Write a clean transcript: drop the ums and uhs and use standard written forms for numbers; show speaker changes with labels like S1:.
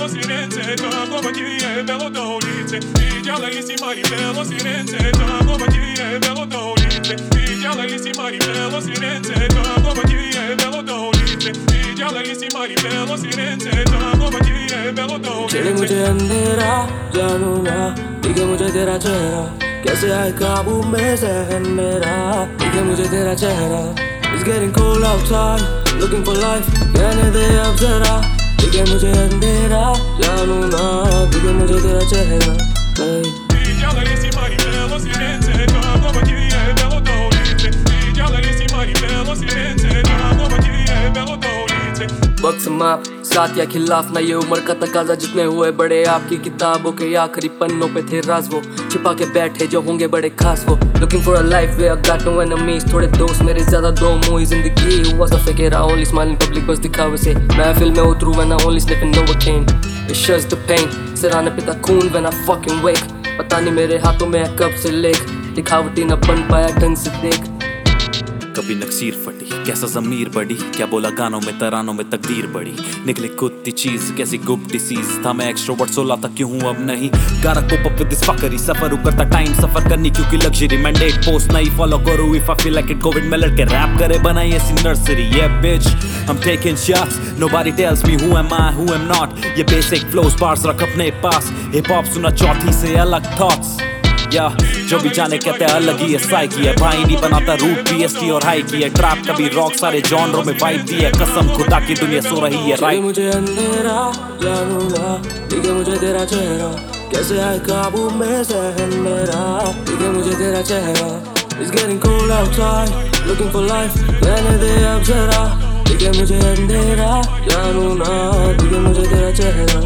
S1: bello Firenze, tua compagnia è bello dolce, figlia bellissima di bello Firenze, tua compagnia è bello dolce, figlia bellissima di bello Firenze, tua compagnia è bello dolce, figlia bellissima di bello Firenze, tua compagnia è bello dolce.
S2: चढ़े मुझे अंधेरा जानू ना, दिखे मुझे तेरा चेहरा, कैसे आए काबू में ज़हन मेरा, दिखे मुझे तेरा चेहरा. It's getting cold outside, looking for life, कहने दे अब जरा, दिखे मुझे अंधेरा जानू ना, दिखे मुझे तेरा चेहरा.
S1: Figlia bellissima di bello Firenze, tua compagnia è bello dolce, figlia bellissima di bello Firenze, tua compagnia è bello dolce.
S2: वक्त समाप साथ या खिलाफ ना, ये उम्र का तकाजा, जितने हुए बड़े आपकी किताबों के आखिरी पन्नों पे थे राज वो, छिपा के बैठे जो होंगे बड़े खास वो. Looking for a life where I got no enemies, थोड़े दोस्त मेरे ज्यादा दो मुई जिंदगी हुआ सफे के रहा, only smiling public बस दिखावे से महफिल में उतरू when I only sniffing Novocaine. It shows the pain, सिराने पे था खून when I fucking wake, पता नहीं मेरे हाथों में है कब से लेख, दिखावटी न बन पाया ढंग से देख.
S3: कभी नक्सीर फटी कैसा ज़मीर बढ़ी, क्या बोला गानों में तरानों में तकदीर बढ़ी, निकले कुत्ती चीज कैसी गुप डिसीज, था मैं एक्सट्रोवर्ट 16 तक क्यों हूँ अब नहीं, गाना cope up with this fuckery, सफर करता टाइम सफर करनी क्योंकि लग्जरी, मैंडेट पोस्ट नहीं फॉलो करो if I feel like it, covid में लड़के रैप करे बनाई ऐसी nursery. Yeah bitch I'm taking shots, nobody tells me who am I who am not, ये basic flows bars रख अपने पास, हिप हॉप सुना चौथी से अलग thoughts. या जो भी जाने कहते हैं अलग ही है साइकी है, भाई नहीं बनाता रूट पीएसटी और हाई की है, ट्रैप कभी रॉक सारे जॉनरों में वाइब दी है, कसम खुदा की दुनिया सो रही है राइट.
S2: मुझे अंधेरा जानू ना, दिखे मुझे तेरा चेहरा, कैसे आए काबू में ज़हन मेरा, दिखे मुझे तेरा चेहरा. It's getting cold outside, looking for life, रहने दे अब जरा, दिखे मुझे अंधेरा जानू ना, दिखे मुझे तेरा चेहरा.